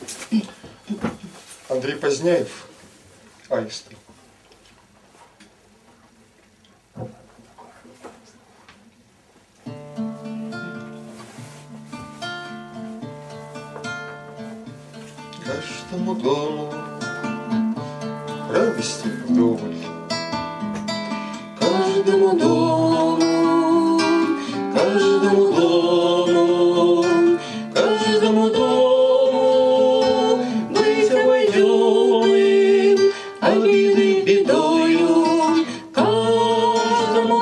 Андрей Поздняев, «Аисты». Каждому дому радости вдоволь, каждому дому, каждому дому, каждому дому быть обойденным обидой бедою, каждому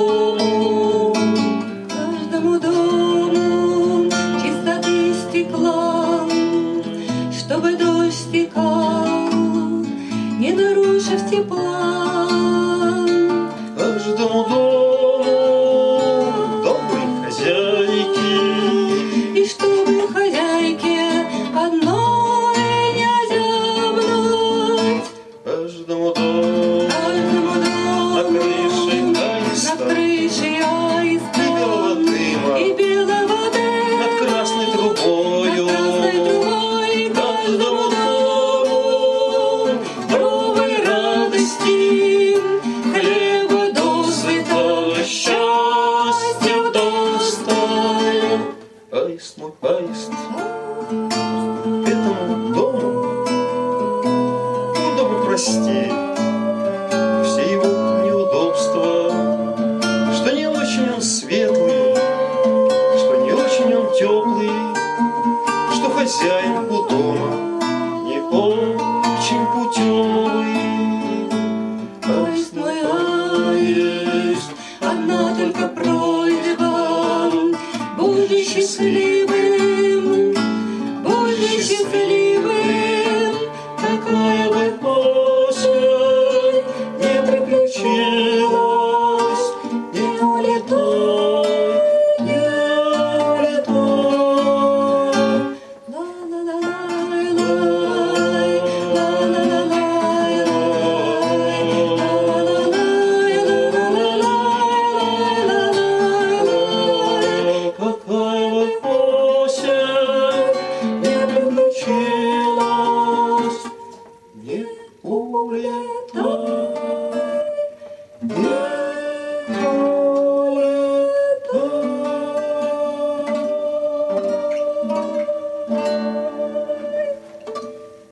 дому чистоты стекла, чтобы дождь стекал, не нарушив тепла. Каждому дому доброй хозяйки, и чтобы хозяйке одной не озябнуть. Каждому дому на крыше аиста и белого дыма над красной трубою. Каждому дому новой радости, хлеба досыта, счастья вдосталь. Аист мой, аист, этому дому прости все его неудобства, что не очень он светлый, что не очень он теплый, что хозяин у дома не он.